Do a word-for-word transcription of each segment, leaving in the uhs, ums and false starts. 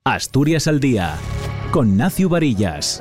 Asturias al Día, con Nacio Varillas.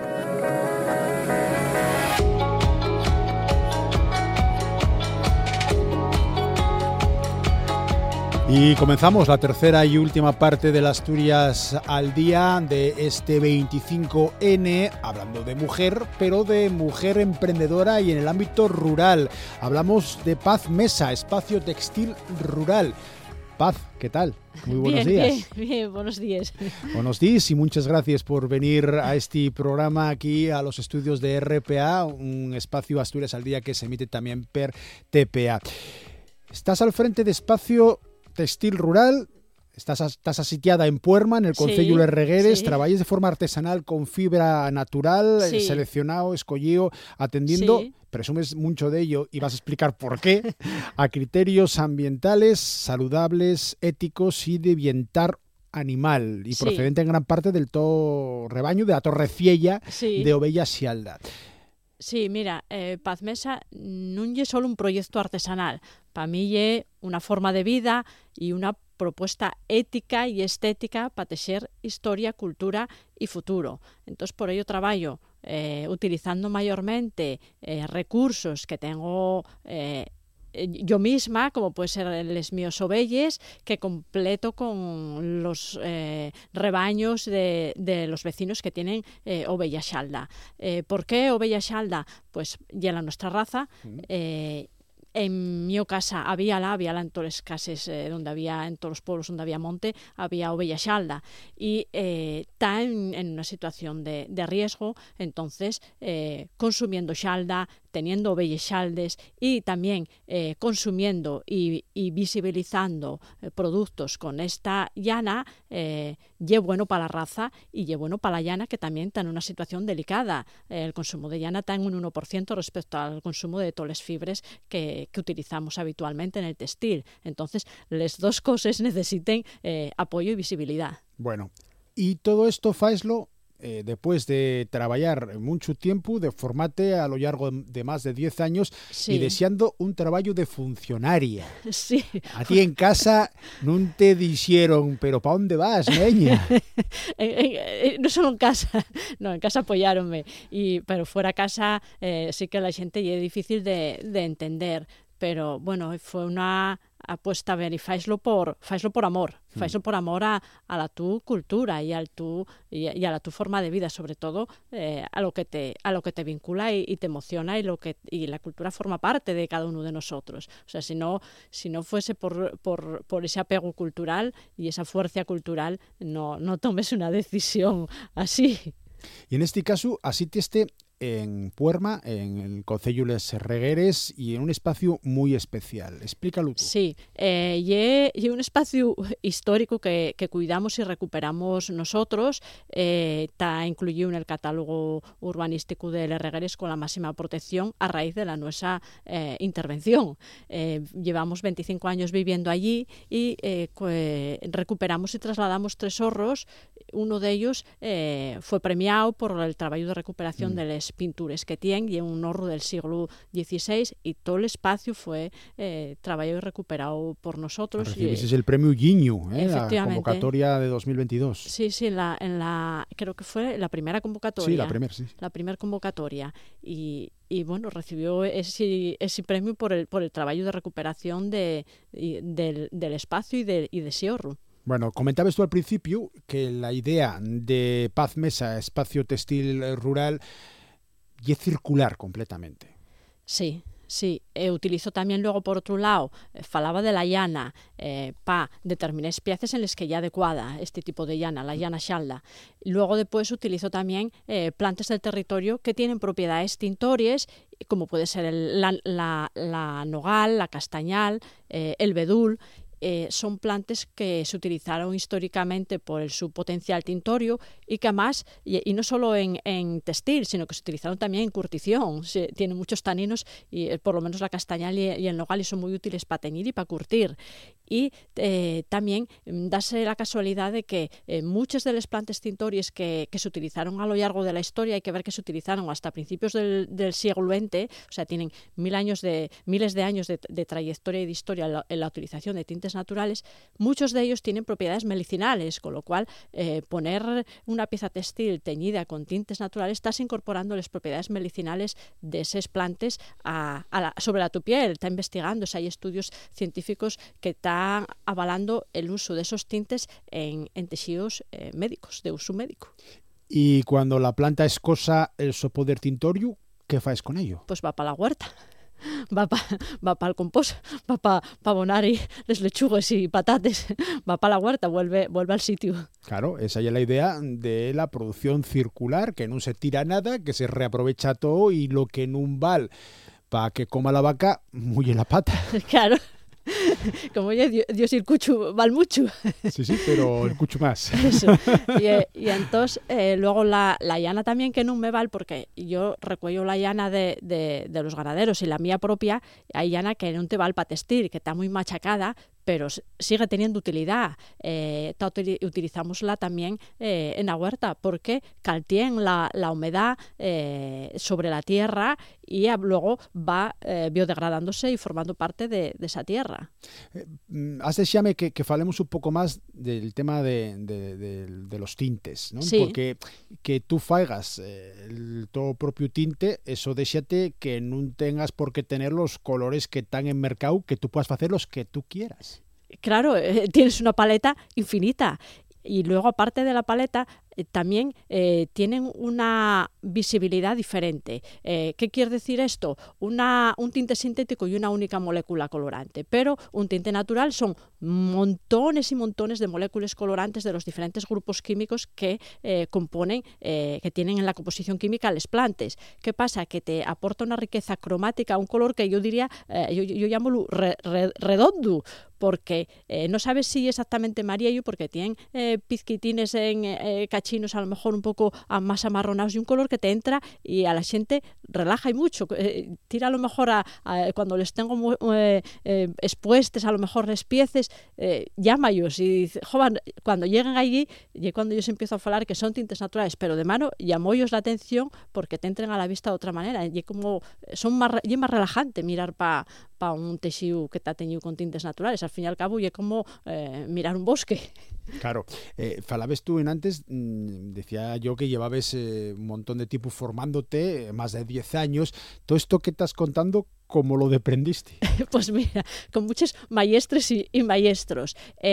Y comenzamos la tercera y última parte del Asturias al Día de este veinticinco ene, hablando de mujer, pero de mujer emprendedora y en el ámbito rural. Hablamos de Paz Mesa, espacio textil rural. Paz, ¿qué tal? Muy buenos bien, días. Bien, bien, buenos días. Buenos días y muchas gracias por venir a este programa aquí a los estudios de erre pe a, un espacio Asturias al Día que se emite también per te pe a. Estás al frente de Espacio Textil Rural, estás, estás asitiada en Puerma, en el Concello sí, de Regueres, sí. Traballes de forma artesanal con fibra natural, Sí. seleccionado, escollido, atendiendo, Sí. presumes mucho de ello y vas a explicar por qué, a criterios ambientales, saludables, éticos y de bienestar animal, y Sí. procedente en gran parte del todo rebaño de la Torreciella Sí. de Ovella Xialda. Sí, mira, eh, Paz Mesa non é solo un proyecto artesanal, para mí é una forma de vida y una propuesta ética y estética para tejer historia, cultura y futuro. Entonces, por ello trabajo eh, utilizando mayormente eh, recursos que tengo eh, yo misma, como puede ser les míos ovelles, que completo con los eh, rebaños de, de los vecinos que tienen eh, ovella xalda. Eh, ¿Por qué ovella xalda? Pues ya la nuestra raza. Eh, En mi casa había la, había la en todas las casas eh, donde había, en todos los pueblos donde había monte, había ovella xalda y eh, está en, en una situación de, de riesgo, entonces eh, consumiendo xalda, teniendo ovellas xaldes y también eh, consumiendo y, y visibilizando eh, productos con esta llana, eh, es bueno para la raza y es bueno para la llana, que también está en una situación delicada. Eh, el consumo de llana está en un uno por ciento respecto al consumo de todas las fibras que, que utilizamos habitualmente en el textil. Entonces, las dos cosas necesiten eh, apoyo y visibilidad. Bueno, y todo esto faeslo eh, después de trabajar mucho tiempo, de formate a lo largo de más de diez años, Sí. y deseando un trabajo de funcionaria. Sí. A ti en casa no te dijeron, pero ¿para dónde vas, niña? Eh, eh, no solo en casa, no, en casa apoyáronme, y, pero fuera a casa eh, sí que la gente es difícil de, de entender, pero bueno, fue una apuesta a ver y faislo por, faislo por amor, faislo por amor a, a la tu cultura y, al tu, y, y a la tu forma de vida, sobre todo eh, a, lo que te, a lo que te vincula y, y te emociona, y, lo que, y la cultura forma parte de cada uno de nosotros. O sea, si no, si no fuese por, por, por ese apego cultural y esa fuerza cultural, no, no tomes una decisión así. Y en este caso, así te esté en Puerma, en el Concello de Regueres, y en un espacio muy especial. Explícalo tú. Sí, eh, y es un espacio histórico que, que cuidamos y recuperamos nosotros. Eh, está incluido en el catálogo urbanístico de Les Regueres con la máxima protección a raíz de la nuestra eh, intervención. Eh, llevamos veinticinco años viviendo allí y eh, que recuperamos y trasladamos tres horros. Uno de ellos eh, fue premiado por el trabajo de recuperación mm. de las pinturas que tienen, y un horro del siglo dieciséis, y todo el espacio fue eh, trabajado y recuperado por nosotros. Recibiste el premio Guiño, ¿eh? La Efectivamente. convocatoria de dos mil veintidós. Sí, sí, en la, en la, creo que fue la primera convocatoria. Sí, la primera, sí. La primera convocatoria. Y, y bueno, recibió ese, ese premio por el, por el trabajo de recuperación de, y, del, del espacio y de, y de ese horro. Bueno, comentabas tú al principio que la idea de Paz Mesa, espacio textil rural, y es circular completamente. Sí, sí. Eh, utilizo también luego, por otro lado, eh, falaba de la llana eh, para determinadas piezas en las que ya adecuada este tipo de llana, la llana xalda. Luego después utilizo también eh, plantas del territorio que tienen propiedades tintorias, como puede ser el, la, la, la nogal, la castañal, eh, el bedul. Eh, son plantas que se utilizaron históricamente por el, su potencial tintorio, y que además, y, y no solo en, en textil, sino que se utilizaron también en curtición. Se, tienen muchos taninos, y eh, por lo menos la castañal y, y el nogal, y son muy útiles para teñir y para curtir. y eh, también dase la casualidad de que eh, muchas de las plantas tintorias que, que se utilizaron a lo largo de la historia, hay que ver que se utilizaron hasta principios del, del siglo veinte, o sea, tienen mil años de, miles de años de, de trayectoria y de historia en la, en la utilización de tintes naturales. Muchos de ellos tienen propiedades medicinales, con lo cual eh, poner una pieza textil teñida con tintes naturales, estás incorporando las propiedades medicinales de esas plantas a, a la, sobre la tu piel. Está investigando, o sea, hay estudios científicos que están avalando el uso de esos tintes en, en tejidos eh, médicos, de uso médico. Y cuando la planta es cosa, el so poder tintorio, ¿qué faes con ello? Pues va para la huerta. Va para va pa el compost, va para pa abonar y les lechugues y patates, va para la huerta, vuelve, vuelve al sitio. Claro, esa ya es la idea de la producción circular, que no se tira nada, que se reaprovecha todo y lo que en un val para que coma la vaca, muy en la pata. Claro. Como ya Dios y el cuchu val mucho. Sí, sí, pero el cuchu más. Eso. Y, y entonces, eh, luego la, la llana también que no me val, porque yo recuello la llana de, de, de los ganaderos y la mía propia, hay llana que no te val para testir, que está muy machacada, pero sigue teniendo utilidad. Eh, utilizámosla también eh, en la huerta, porque caltien la, la humedad eh, sobre la tierra y luego va eh, biodegradándose y formando parte de, de esa tierra. Eh, has deixame que, que falemos un poco más del tema de, de, de, de los tintes, ¿no? Sí. Porque que tú faigas eh, el todo propio tinte, eso déxate que no tengas por qué tener los colores que están en mercado, que tú puedas hacer los que tú quieras. Claro, eh, tienes una paleta infinita. Y luego, aparte de la paleta, eh, también eh, tienen una visibilidad diferente. Eh, ¿Qué quiere decir esto? Una, un tinte sintético y una única molécula colorante, pero un tinte natural son montones y montones de moléculas colorantes de los diferentes grupos químicos que eh, componen, eh, que tienen en la composición química las plantas. ¿Qué pasa? Que te aporta una riqueza cromática, un color que yo diría, eh, yo, yo llamo re, re, redondo, porque eh, no sabes si exactamente amarillo, porque tienen eh, pizquitines en eh, cachinos a lo mejor un poco más amarronados y un color que te entra y a la gente relaja y mucho. Eh, tira a lo mejor a, a, cuando les tengo muy, eh, eh, expuestas a lo mejor las piezas, eh, llámalos y dice, joven, cuando lleguen allí, y cuando yo empiezo a hablar que son tintes naturales, pero de mano llamollos la atención porque te entren a la vista de otra manera. Y como son más, y es más relajante mirar para pa un tejido que está teñido con tintes naturales. Al fin y al cabo, y es como eh, mirar un bosque. Claro. Eh, falabes tú en antes, mmm, decía yo que llevabas eh, un montón de tiempo formándote, más de diez años. Todo esto que estás contando, ¿cómo lo deprendiste? Pues mira, con muchos maestres y, y maestros.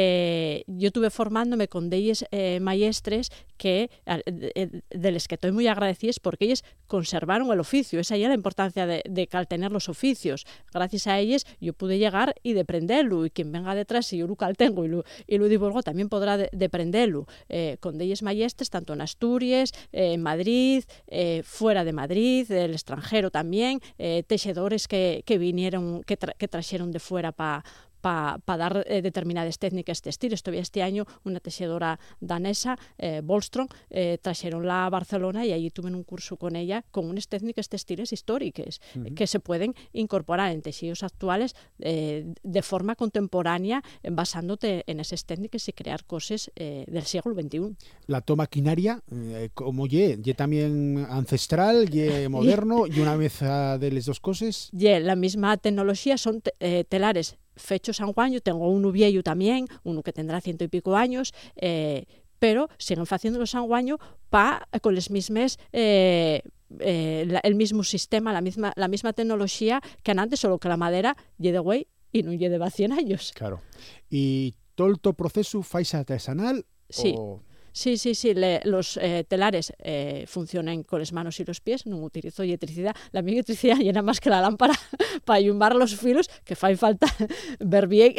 Eh, yo tuve formándome con ellos eh, maestres que, de, de los que estoy muy agradecidos porque ellos conservaron el oficio. Esa ya es la importancia de, de caltener los oficios. Gracias a ellos yo pude llegar y deprenderlo, y quien venga detrás, si yo lo caltengo y lo, y lo divulgo, también podrá de, deprenderlo. Eh, con ellos maestres, tanto en Asturias, eh, en Madrid, eh, fuera de Madrid, del extranjero también, eh, tejedores que, que vinieron, que, tra que trajeron de fuera para para pa dar eh, determinadas técnicas textiles. Todavía este año una tejedora danesa, eh, Bolström, eh, trajeronla a Barcelona y allí tuve un curso con ella con unas técnicas textiles históricas uh-huh. eh, que se pueden incorporar en tejidos actuales eh, de forma contemporánea, eh, basándote en esas técnicas y crear cosas eh, del siglo veintiuno. La maquinaria, eh, como ye, ye también ancestral, ye moderno, y una mezcla de las dos cosas. Ye, la misma tecnología, son te eh, telares fechos a un año. Tengo uno viejo también, uno que tendrá ciento y pico años, eh, pero siguen haciéndolo sanguaño pa, con las mismas, eh, eh, la, el mismo sistema, la misma, la misma tecnología que antes, solo que la madera lle de güey y no lle de cien años. Claro. Y todo el proceso faise artesanal? Sí. O... Sí, sí, sí, le, los eh, telares eh, funcionan con las manos y los pies, no utilizo electricidad. La mi electricidad llena más que la lámpara para ayumbar los filos, que fa falta ver bien,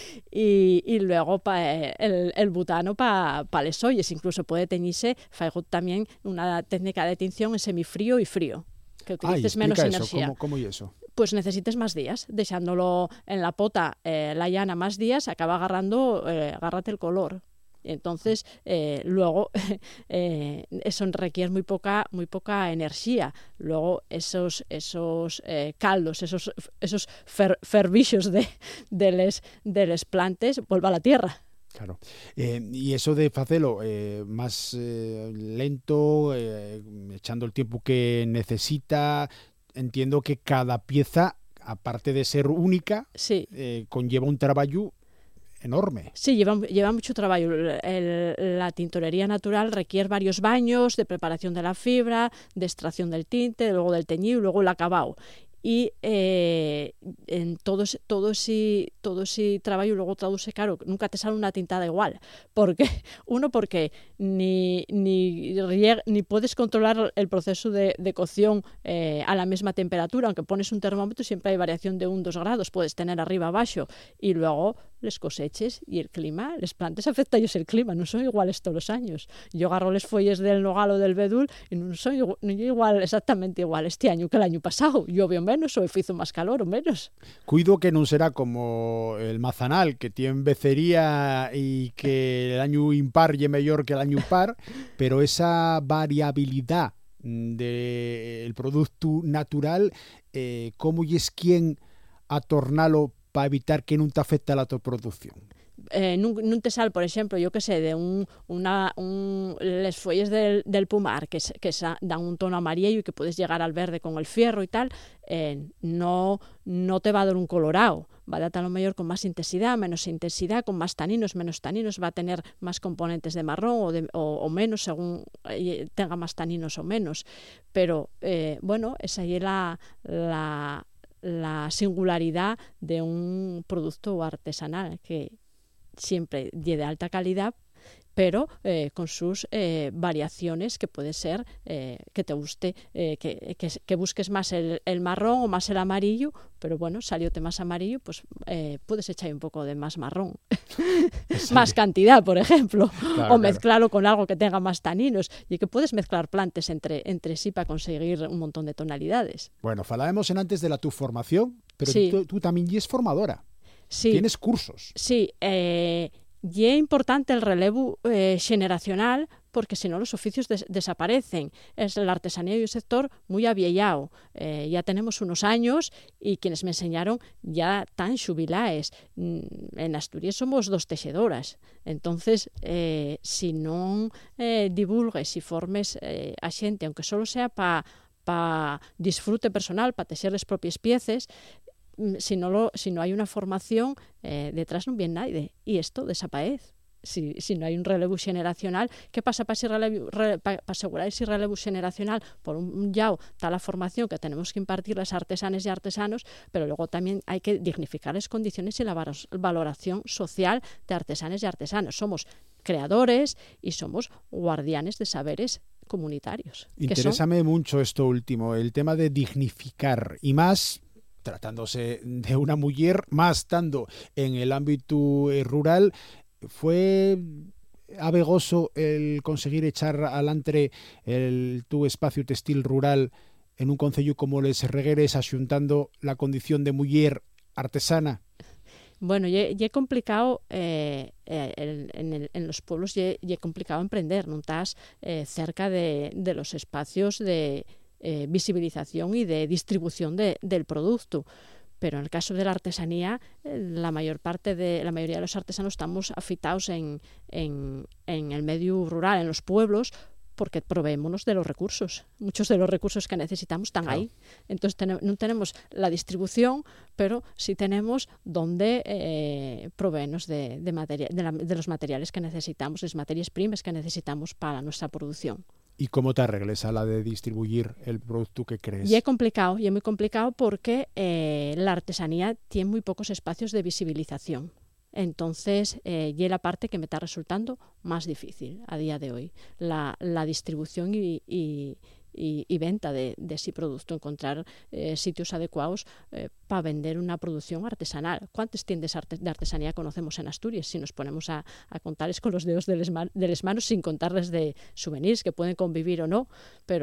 y, y luego pa, eh, el, el butano para pa les olles. Incluso puede teñirse, faigo también una técnica de tinción en semifrío y frío, que utilices Ay, menos eso. energía. ¿Cómo, cómo y eso? Pues necesites más días, dejándolo en la pota, eh, la llana más días, acaba agarrando, eh, agárrate el color. Entonces, eh, luego, eh, eso requiere muy poca, muy poca energía. Luego, esos, esos eh, caldos, esos, esos fer, fervichos de, de, les, de les plantes, vuelva a la tierra. Claro. Eh, y eso de facelo eh, más eh, lento, eh, echando el tiempo que necesita, entiendo que cada pieza, aparte de ser única, sí. eh, conlleva un trabajo enorme. Sí, lleva, lleva mucho trabajo. El, la tintorería natural requiere varios baños de preparación de la fibra, de extracción del tinte, luego del teñido y luego el acabado. Y eh, en todo, todo, ese, todo ese trabajo luego traduce, claro, nunca te sale una tintada igual, porque uno porque ni, ni, ni puedes controlar el proceso de, de cocción eh, a la misma temperatura, aunque pones un termómetro siempre hay variación de un dos grados, puedes tener arriba abajo, y luego les coseches y el clima, les plantes afecta a ellos el clima, no son iguales todos los años. Yo agarro les folles del nogal o del bedul y no son no igual, exactamente igual este año que el año pasado. Llovió menos o hizo más calor o menos. Cuido que no será como el mazanal, que tiene becería y que el año impar es mejor que el año par, pero esa variabilidad del producto natural, eh, ¿cómo y es quien a tornalo para evitar que no te afecte la tu producción? Eh, nun, nun te sal, por ejemplo, yo que sé, de un, una, un, les folles del, del pumar que, que dan un tono amarillo y que puedes llegar al verde con el fierro y tal, eh, no, no te va a dar un colorado, va a dar a lo mejor con más intensidad, menos intensidad, con más taninos, menos taninos, va a tener más componentes de marrón o, de, o, o menos según tenga más taninos o menos, pero eh, bueno, esa es la, la, la singularidad de un producto artesanal que siempre de alta calidad, pero eh, con sus eh, variaciones que puede ser eh, que te guste, eh, que, que, que busques más el, el marrón o más el amarillo, pero bueno, salióte más amarillo, pues eh, puedes echar un poco de más marrón, sí. Más cantidad, por ejemplo, claro, o mezclarlo claro. con algo que tenga más taninos, y que puedes mezclar plantes entre, entre sí para conseguir un montón de tonalidades. Bueno, falábamos en antes de la tu formación, pero sí. tú, tú también eres formadora. Sí, tienes cursos. Sí, eh, y es importante el relevo eh, generacional porque si no los oficios des desaparecen. Es la artesanía y un sector muy aviellado. Eh, ya tenemos unos años y quienes me enseñaron ya tan jubilaes. En Asturias somos dos tejedoras. Entonces, eh, si no eh, divulgues y formes eh, a xente, aunque solo sea para pa disfrute personal, para tejer las propias piezas, Si no, lo, si no hay una formación, eh, detrás no viene nadie. Y esto desaparece. Si, si no hay un relevo generacional, ¿qué pasa para, ese relevo, re, para, para asegurar ese relevo generacional? Por un lado está la formación que tenemos que impartir las artesanas y artesanos, pero luego también hay que dignificar las condiciones y la valoración social de artesanas y artesanos. Somos creadores y somos guardianes de saberes comunitarios. Interésame mucho esto último, el tema de dignificar, y más tratándose de una mujer, más estando en el ámbito rural. Fue abegoso el conseguir echar adelante el tu espacio textil rural en un concello como Les Regueres, axuntando la condición de mujer artesana. Bueno, y es complicado eh, eh, en, el, en los pueblos, y es complicado emprender, no estás eh, cerca de, de los espacios de Eh, visibilización y de distribución de, del producto. Pero en el caso de la artesanía, eh, la mayor parte de la mayoría de los artesanos estamos afitados en, en, en el medio rural, en los pueblos, porque proveémonos de los recursos. Muchos de los recursos que necesitamos están claro. ahí. Entonces ten, no tenemos la distribución, pero sí tenemos donde eh, proveernos de, de, materia, de, la, de los materiales que necesitamos, las materias primas que necesitamos para nuestra producción. ¿Y cómo te arregles a la de distribuir el producto que crees? Y es complicado, y es muy complicado porque eh, la artesanía tiene muy pocos espacios de visibilización. Entonces, eh, y es la parte que me está resultando más difícil a día de hoy. La, la distribución y, y, y, y venta de, de ese producto, encontrar eh, sitios adecuados eh, para vender una producción artesanal. ¿Cuántas tiendas arte, de artesanía conocemos en Asturias? Si nos ponemos a, a contarles con los dedos de las man, de manos, sin contarles de souvenirs que pueden convivir o no, pero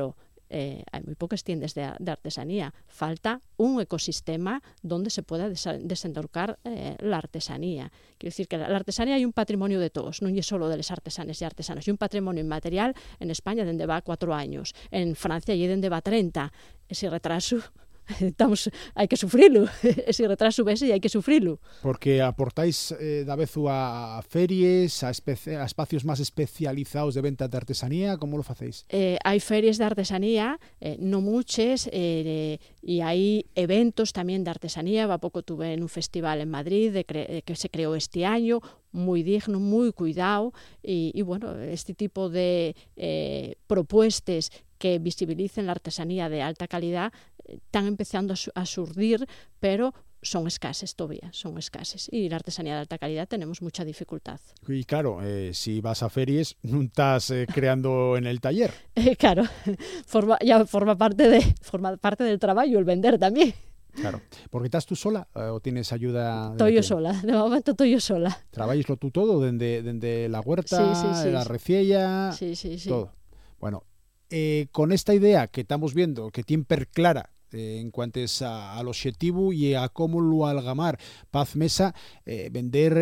eh, hay muy pocas tiendas de, de artesanía. Falta un ecosistema donde se pueda desa- desentorcar eh, la artesanía. Quiero decir que la, la artesanía hay un patrimonio de todos, no es solo de los artesanes y artesanos. Y un patrimonio inmaterial en España donde va cuatro años, en Francia y donde va treinta. Ese retraso estamos, hai que sufrilo, ese retraso vese e hai que sufrilo. Porque aportáis eh, da vezu a, a feries, a, especie, a espacios máis especializados de venta de artesanía, como lo facéis? Eh, hai ferias de artesanía, eh, no muchas, eh, e hai eventos tamén de artesanía. Va pouco tuve en un festival en Madrid de cre que se creou este año, muy digno, muy cuidado, y, y bueno, este tipo de eh, propuestas que visibilicen la artesanía de alta calidad eh, están empezando a, su a surgir, pero son escasas todavía, son escasas. Y la artesanía de alta calidad tenemos mucha dificultad. Y claro, eh, si vas a ferias, no estás eh, creando en el taller. Eh, claro, forma, ya forma parte, de, forma parte del trabajo el vender también. Claro, porque estás tú sola eh, o tienes ayuda? Estoy yo sola, de momento estoy yo sola. ¿Trabajáislo tú todo, desde, desde la huerta, sí, sí, sí, la sí. reciella, sí, sí, sí. todo? Bueno, eh, con esta idea que estamos viendo, que tiene per clara eh, en cuanto a, al objetivo y a cómo lo algamar Paz Mesa, eh, vender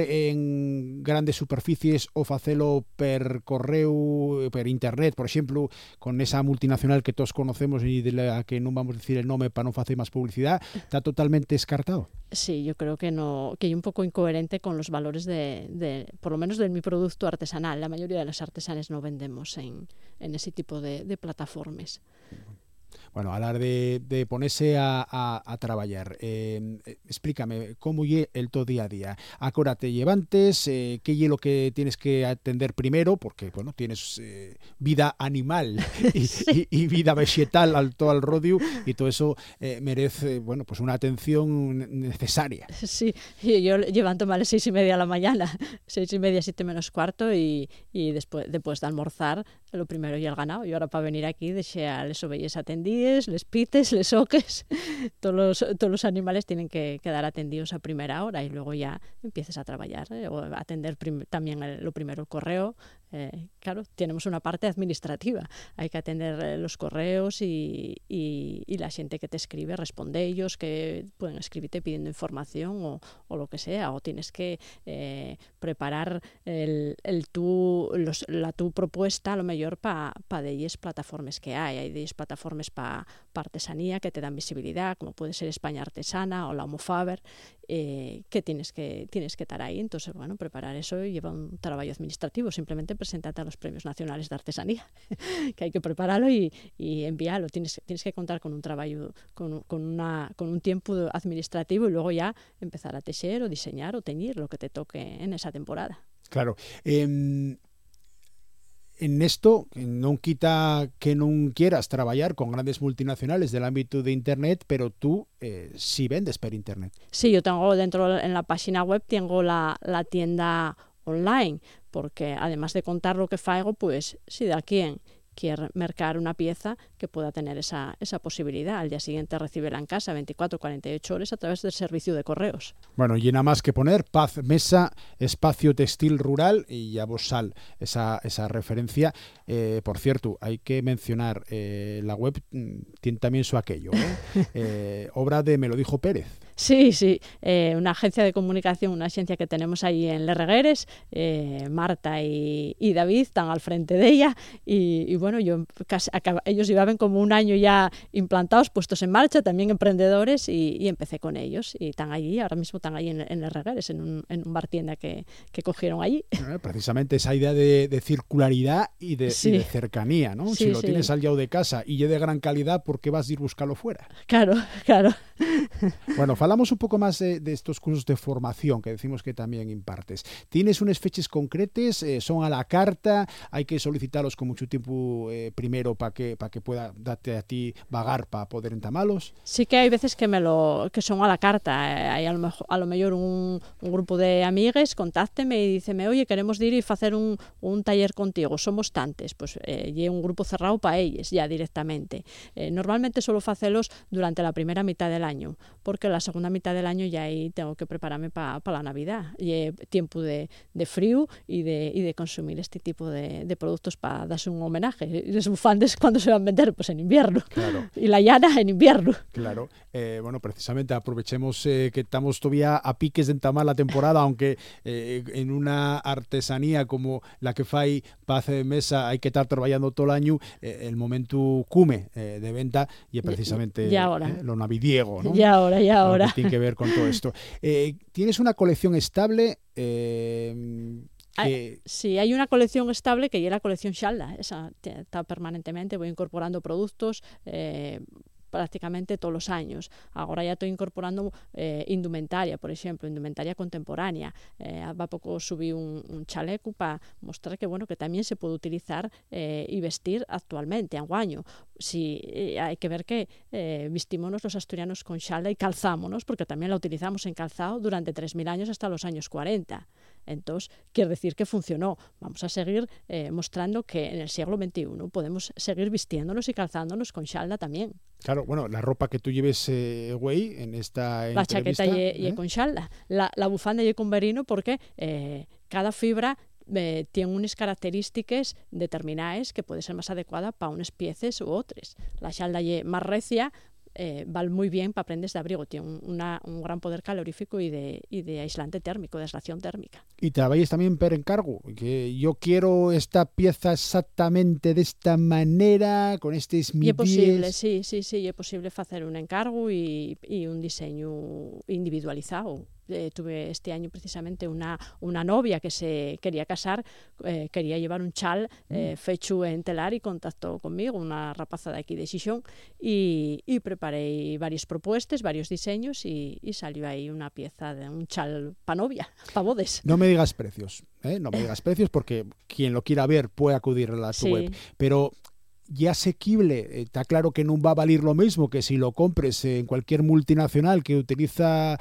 en grandes superficies o facelo per correo, per internet, por ejemplo, con esa multinacional que todos conocemos y de la que no vamos a decir el nombre para no hacer más publicidad, está totalmente descartado. Sí, yo creo que no, que hay un poco incoherente con los valores de, de, por lo menos de mi producto artesanal. La mayoría de los artesanes no vendemos en, en ese tipo de, de plataformas. Bueno, hablar de, de ponerse a, a, a trabajar. Eh, explícame, ¿cómo es el todo día a día? ¿A qué hora te llevantes? Eh, ¿Qué es lo que tienes que atender primero? Porque, bueno, tienes eh, vida animal y, sí. y, y vida vegetal al todo al rodio y todo eso eh, merece, bueno, pues una atención necesaria. Sí, yo levanto a las seis y media de la mañana, seis y media, siete menos cuarto y, y después, después de almorzar, lo primero y el ganado. Y ahora para venir aquí dejé a las ovejas atendidas, les pites, les oques, todos los, todos los animales tienen que quedar atendidos a primera hora y luego ya empiezas a trabajar, eh, o a atender prim también el, lo primero el correo. Eh, claro, tenemos una parte administrativa, hay que atender eh, los correos y, y, y la gente que te escribe responde ellos, que pueden escribirte pidiendo información o, o lo que sea, o tienes que eh, preparar el, el tu, los, la tu propuesta a lo mejor para pa de ellas plataformas que hay, hay de ellas plataformas para pa artesanía que te dan visibilidad, como puede ser España Artesana o la Homofaber, eh, que tienes que tienes que estar ahí. Entonces, bueno, preparar eso lleva un trabajo administrativo, simplemente presentarte a los premios nacionales de artesanía, que hay que prepararlo y, y enviarlo. Tienes, tienes que contar con un trabajo, con, con, una, con un tiempo administrativo y luego ya empezar a tejer o diseñar o teñir lo que te toque en esa temporada. Claro. Eh... En esto, non quita que non quieras traballar con grandes multinacionales del ámbito de Internet, pero tú eh, sí vendes per Internet. Sí, yo tengo dentro en la página web, tengo la, la tienda online, porque además de contar lo que fago, pues si de alguien quiere mercar una pieza que pueda tener esa, esa posibilidad. Al día siguiente recibirla en casa veinticuatro a cuarenta y ocho horas a través del servicio de correos. Bueno, y nada más que poner Paz Mesa, espacio textil rural, y ya vos sal esa, esa referencia. Eh, por cierto, hay que mencionar, eh, la web tiene también su aquello, ¿eh? Eh, obra de Me lo dijo Pérez. Sí, sí, eh, una agencia de comunicación, una agencia que tenemos ahí en Les Regueres, eh, Marta y, y David están al frente de ella y, y bueno, yo casi, acaba, ellos llevaban como un año ya implantados, puestos en marcha, también emprendedores y, y empecé con ellos y están allí, ahora mismo están allí en, en Les Regueres, en un, en un bar tienda que, que cogieron allí. Eh, precisamente esa idea de, de circularidad y de, sí. y de cercanía, ¿no? Sí, si lo sí. tienes al lado de casa y es de gran calidad, ¿por qué vas a ir a buscarlo fuera? Claro, claro. Bueno, falamos un poco más de, de estos cursos de formación que decimos que también impartes. ¿Tienes unas fechas concretas? Eh, ¿Son a la carta? ¿Hay que solicitarlos con mucho tiempo eh, primero para que, pa que pueda darte a ti vagar para poder entamarlos? Sí que hay veces que me lo que son a la carta. Eh, hay a lo mejor, a lo mejor un, un grupo de amigues, contácteme y díceme, oye, queremos ir y hacer un, un taller contigo, somos tantes. Pues eh, y un grupo cerrado para ellos ya directamente. Eh, normalmente solo facelos durante la primera mitad del año. año, porque la segunda mitad del año ya ahí tengo que prepararme para pa la Navidad. Y eh, tiempo de, de frío y de, y de consumir este tipo de, de productos para darse un homenaje. Y los bufandes, ¿cuándo se van a vender? Pues en invierno. Claro. Y la llana en invierno. Claro. Eh, bueno, precisamente aprovechemos eh, que estamos todavía a piques de entamar la temporada, aunque eh, en una artesanía como la que fai Paz Mesa hay que estar trabajando todo el año, eh, el momento cume eh, de venta y es precisamente y ahora. Eh, lo navidiego, ¿no? Y ahora, y ahora. Lo que tiene que ver con todo esto. Eh, ¿Tienes una colección estable? Eh, Que... Sí, hay una colección estable que es la colección Xalda, esa está permanentemente, voy incorporando productos eh, prácticamente todos los años. Ahora ya estoy incorporando eh, indumentaria, por ejemplo, indumentaria contemporánea. Eh, va poco subí un, un chaleco para mostrar que bueno que también se puede utilizar eh, y vestir actualmente, anguaño. Sí, eh, hay que ver que eh, vestímonos los asturianos con xalda y calzámonos, porque también la utilizamos en calzado durante tres mil años hasta los años cuarenta. Entonces, quiere decir que funcionó. Vamos a seguir eh, mostrando que en el siglo veintiuno podemos seguir vistiéndonos y calzándonos con xalda también. Claro, bueno, la ropa que tú lleves, eh, güey, en esta la entrevista... La chaqueta y ¿eh? con xalda. La, la bufanda y con merino porque eh, cada fibra eh, tiene unas características determinadas que puede ser más adecuada para unas piezas u otras. La xalda y más recia Eh, vale muy bien para prendas de abrigo, tiene un, una, un gran poder calorífico y de, y de aislante térmico, de aislación térmica. Y trabajáis también per encargo, que yo quiero esta pieza exactamente de esta manera, con estos medidas. Y es posible, sí, sí, sí, es posible hacer un encargo y, y un diseño individualizado. Eh, tuve este año precisamente una, una novia que se quería casar, eh, quería llevar un chal eh, fecho en telar y contactó conmigo, una rapaza de aquí de Xixón, y, y preparé varias propuestas, varios diseños y, y salió ahí una pieza de un chal para novia, para bodes. No me digas precios, ¿eh? No me digas precios porque quien lo quiera ver puede acudir a tu sí. web, pero... y asequible, está claro que no va a valer lo mismo que si lo compres en cualquier multinacional que utiliza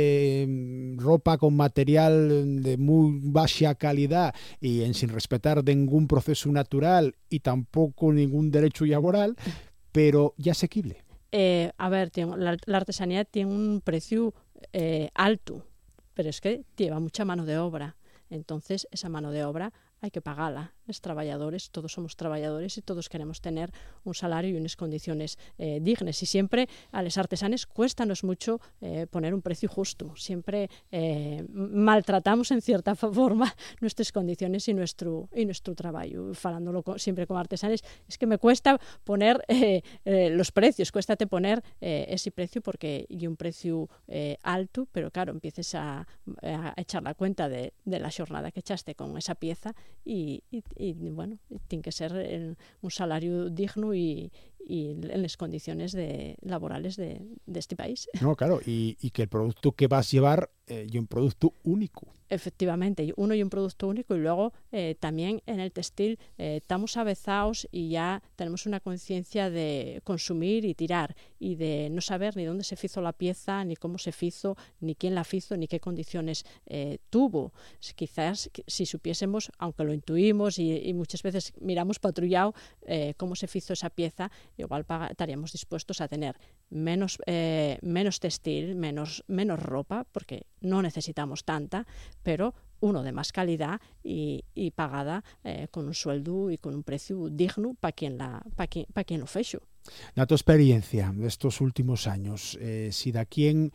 eh, ropa con material de muy baja calidad y en, sin respetar ningún proceso natural y tampoco ningún derecho laboral, pero ya asequible. Eh, a ver, tiene, la, la artesanía tiene un precio eh, alto, pero es que lleva mucha mano de obra. Entonces, esa mano de obra hay que pagarla. Los trabajadores, todos somos trabajadores y todos queremos tener un salario y unas condiciones eh, dignas. Y siempre a los artesanes cuéstanos mucho eh, poner un precio justo. Siempre eh, maltratamos en cierta forma nuestras condiciones y nuestro, y nuestro trabajo. Falándolo con, siempre con artesanes, es que me cuesta poner eh, eh, los precios, cuéstate poner eh, ese precio porque hay un precio eh, alto, pero claro, empieces a, a echar la cuenta de, de la jornada que echaste con esa pieza y, y y bueno, tiene que ser en un salario digno y, y en las condiciones de, laborales de, de este país. No, claro, y, y que el producto que vas a llevar eh, y un producto único. Efectivamente, uno y un producto único y luego eh, también en el textil eh, estamos avezados y ya tenemos una conciencia de consumir y tirar y de no saber ni dónde se hizo la pieza, ni cómo se hizo, ni quién la hizo, ni qué condiciones eh, tuvo. Quizás si supiésemos, aunque lo intuimos y, y muchas veces miramos patrullado eh, cómo se hizo esa pieza, igual paga, estaríamos dispuestos a tener menos, eh, menos textil, menos, menos ropa, porque no necesitamos tanta, pero uno de más calidad y, y pagada eh, con un sueldo y con un precio digno para quien, la, pa quien, pa quien lo fecho. Na tu experiencia de estos últimos años, eh, si da quien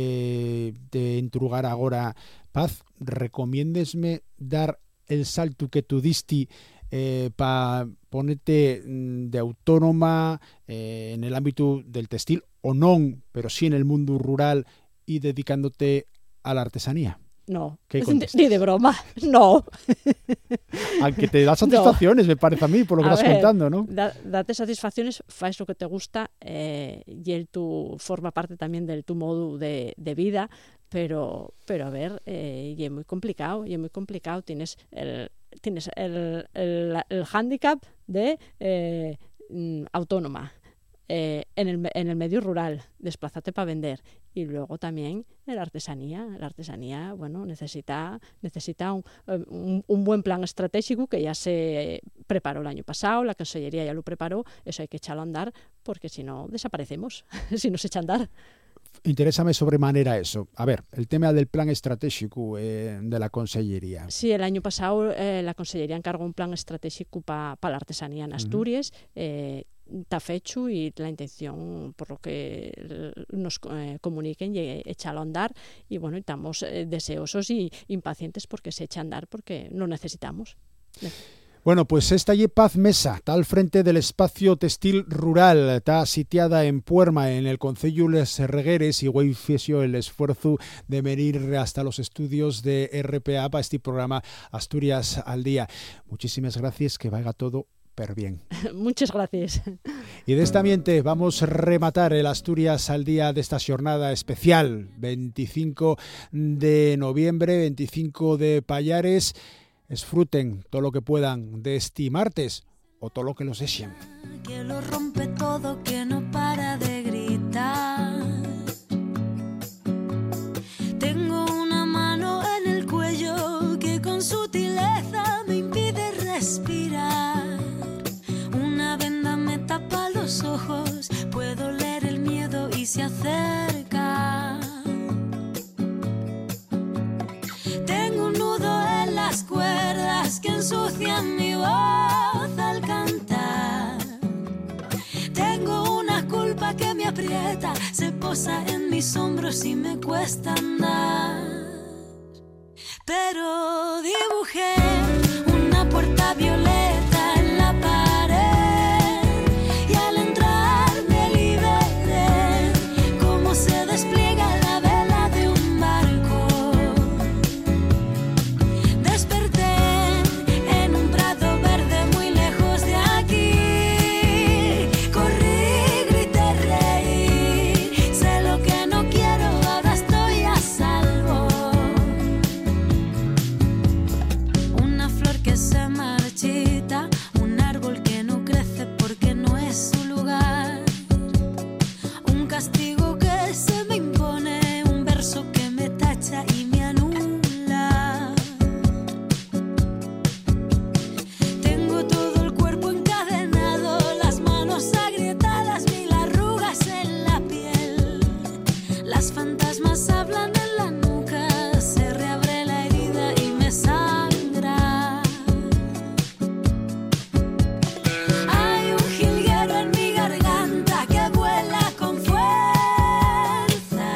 eh, te entrugar agora, Paz, recomiéndesme dar el salto que tú diste eh, para ponerte de autónoma eh, en el ámbito del textil o non, pero sí en el mundo rural y dedicándote a la artesanía? No, ni de broma, no. Aunque te da satisfacciones, no. Me parece a mí, por lo que a vas ver, contando, ¿no? Da, date satisfacciones, faz lo que te gusta eh, y el tu forma parte también de tu modo de, de vida, pero, pero a ver, eh, y es muy complicado, y es muy complicado. Tienes el, tienes el, el, el hándicap de eh, autónoma. Eh, en, el, en el medio rural, desplázate para vender y luego también en la artesanía. La artesanía, bueno, necesita, necesita un, un, un buen plan estratégico que ya se preparó el año pasado, la Consellería ya lo preparó, eso hay que echarlo a andar porque si no desaparecemos, si no se echa a andar. Interésame sobremanera eso. A ver, el tema del plan estratégico eh, de la Consellería. Sí, el año pasado eh, la Consellería encargó un plan estratégico para pa la artesanía en Asturias. Uh-huh. eh, Está fecho y la intención, por lo que nos eh, comuniquen, y echarlo a andar. Y bueno, estamos eh, deseosos y impacientes porque se echa a andar, porque lo necesitamos. Bueno, pues esta y Paz Mesa, está al frente del espacio textil rural, está sitiada en Puerma, en el concello Les Regueres, y güey fiesio el esfuerzo de venir hasta los estudios de R P A para este programa Asturias al Día. Muchísimas gracias, que vaya todo per bien. Muchas gracias. Y de esta ambiente vamos a rematar el Asturias al Día de esta jornada especial, veinticinco de noviembre, veinticinco de Pallares. Disfruten todo lo que puedan de este martes o todo lo que los echen. Que lo rompe todo, que no para de gritar. Tengo una mano en el cuello que con sutileza me impide respirar. Una venda me tapa los ojos, puedo leer el miedo y se acerca. Tengo un nudo en las cuerdas que ensucian mi voz al cantar. Tengo una culpa que me aprieta, se posa en mis hombros y me cuesta andar. Pero dibujé una puerta violeta en la pared y al entrar me liberé, como se despliega la vela de un barco. Desperté en un prado verde muy lejos de aquí. Corrí, grité, reí, sé lo que no quiero, ahora estoy a salvo. Una flor que se marchita, un árbol que no crece porque no es su lugar. Un castigo que se me impone, un verso que me tacha y me anula. Tengo todo el cuerpo encadenado, las manos agrietadas, mil arrugas en la piel. Las fantasmas hablan en la nuca, se reabre la herida y me sangra. Hay un jilguero en mi garganta que vuela con fuerza.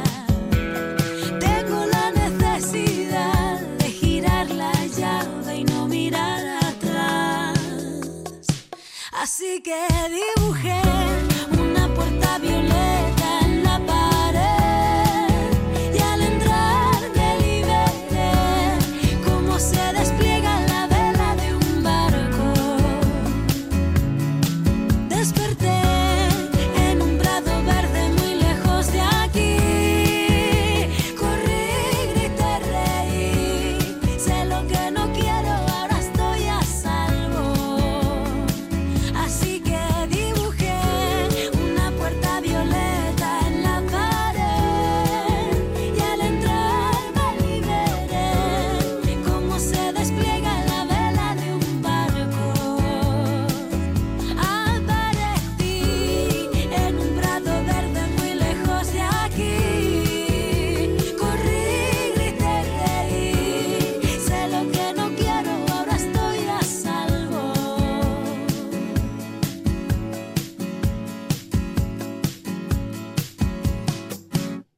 Tengo la necesidad de girar la llave y no mirar atrás. Así que dibujé